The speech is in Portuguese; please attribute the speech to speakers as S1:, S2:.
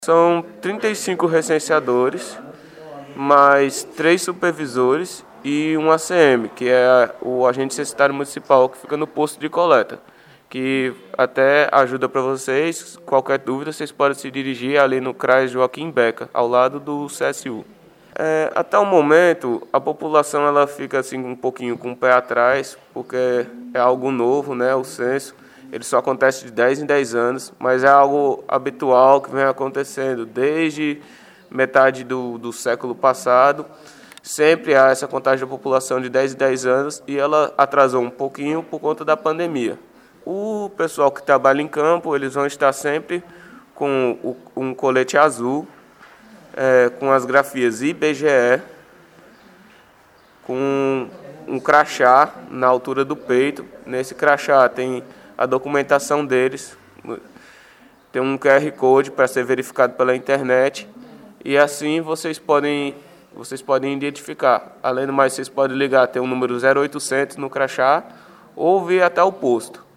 S1: São 35 recenseadores, mais 3 supervisores e um ACM, que é o agente censitário municipal, que fica no posto de coleta, que até ajuda para vocês. Qualquer dúvida, vocês podem se dirigir ali no CRAS Joaquim Beca, ao lado do CSU. Até o momento, a população ela fica assim, um pouquinho com o pé atrás, porque é algo novo, né, o censo. Ele só acontece de 10 em 10 anos, mas é algo habitual que vem acontecendo desde metade do século passado. Sempre há essa contagem da população de 10 em 10 anos e ela atrasou um pouquinho por conta da pandemia. O pessoal que trabalha em campo, eles vão estar sempre com um colete azul, com as grafias IBGE, com um crachá na altura do peito. Nesse crachá tem a documentação deles, tem um QR Code para ser verificado pela internet e assim vocês podem identificar. Além do mais, vocês podem ligar, tem o número 0800 no crachá ou vir até o posto.